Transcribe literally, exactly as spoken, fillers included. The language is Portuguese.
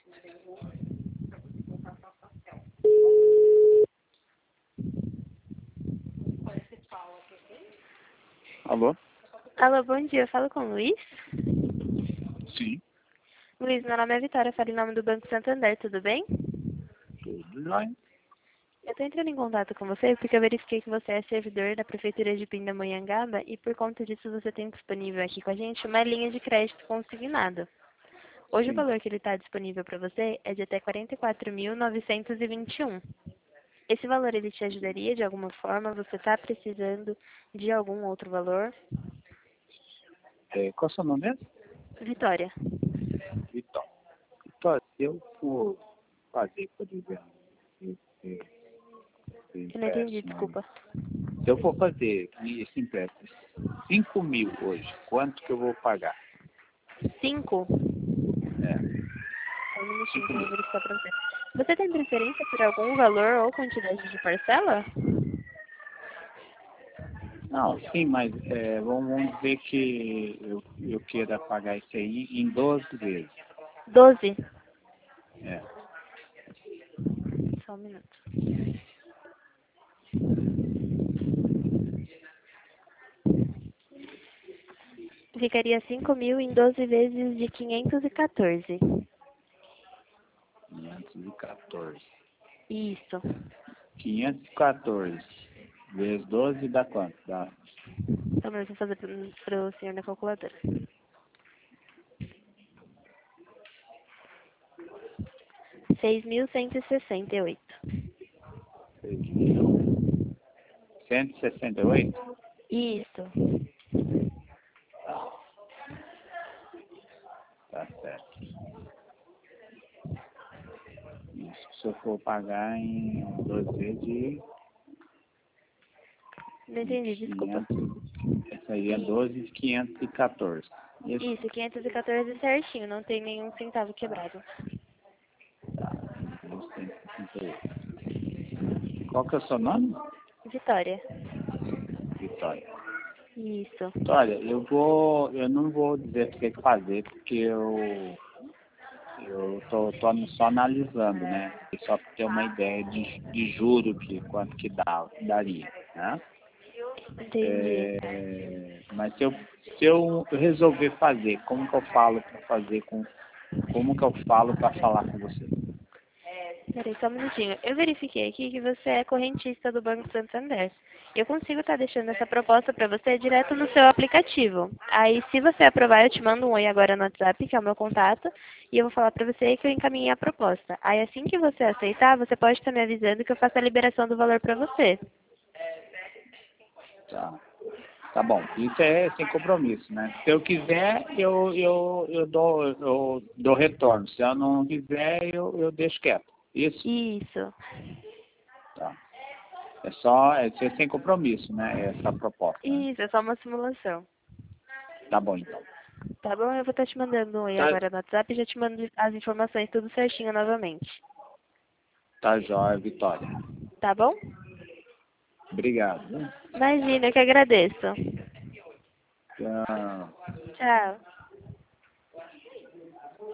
Alô? Alô, bom dia. Eu falo com o Luiz. Sim, Luiz, meu nome é Vitória. Eu falo em nome do Banco Santander, tudo bem? tudo jóia. Eu estou entrando em contato com você porque eu verifiquei que você é servidor da Prefeitura de Pindamonhangaba e por conta disso você tem disponível aqui com a gente uma linha de crédito consignado. Hoje o Sim. valor que ele está disponível para você é de até quarenta e quatro mil novecentos e vinte e um. Esse valor ele te ajudaria de alguma forma? Você está precisando de algum outro valor? É, qual é o seu nome mesmo? Vitória. Vitória. Vitória, se eu for fazer, por exemplo, esse, esse Eu não entendi, empréstimo aí, desculpa. se eu for fazer esse empréstimo, cinco mil hoje, quanto que eu vou pagar? Cinco? É, Só um minutinho cinco que eu vou mil. verificar para você. Você tem preferência por algum valor ou quantidade de parcela? Não, sim, mas é, vamos, vamos dizer que eu, eu queira pagar isso aí em doze vezes. Doze? É, Só um minuto. Ficaria cinco mil em doze vezes de quinhentos e quatorze. quinhentos e quatorze. Isso. quinhentos e quatorze vezes doze dá quanto? Dá Então, eu vou fazer para o senhor na calculadora. seis mil cento e sessenta e oito. seis mil cento e sessenta e oito. Isso. Tá certo. Isso, se eu for pagar em doze vezes de Não de entendi, desculpa. quinhentos, essa aí é Isso. doze de quinhentos e quatorze. Isso, Isso, quinhentos e quatorze certinho, não tem nenhum centavo quebrado. tá. mil cento e sessenta e oito. Qual que é o seu nome? Vitória. Vitória. Isso. Vitória, eu vou, eu não vou dizer o que que fazer, porque eu eu tô, tô só analisando, né? Só para ter uma ideia de, de juro que quanto que dá, daria, né? Entendi. É, mas se eu, se eu resolver fazer, como que eu falo para fazer com, como que eu falo para falar com você? Peraí, só um minutinho. Eu verifiquei aqui que você é correntista do Banco Santander. Eu consigo estar deixando essa proposta para você direto no seu aplicativo. Aí, se você aprovar, eu te mando um oi agora no WhatsApp, que é o meu contato, e eu vou falar para você que eu encaminhei a proposta. Aí, assim que você aceitar, você pode estar me avisando que eu faço a liberação do valor para você. Tá, tá bom. Isso é sem compromisso, né? Se eu quiser, eu, eu, eu, dou, eu dou retorno. Se eu não quiser, eu, eu deixo quieto. Isso? Isso. Tá. É só, é ser sem compromisso, né? Essa proposta, né? Isso, é só uma simulação. Tá bom, então. Tá bom? Eu vou estar te mandando um oi Tá, agora no WhatsApp e já te mando as informações tudo certinho novamente. tá jóia, Vitória. Tá bom? Obrigado. Né? Imagina, eu que agradeço. Tchau. Tchau.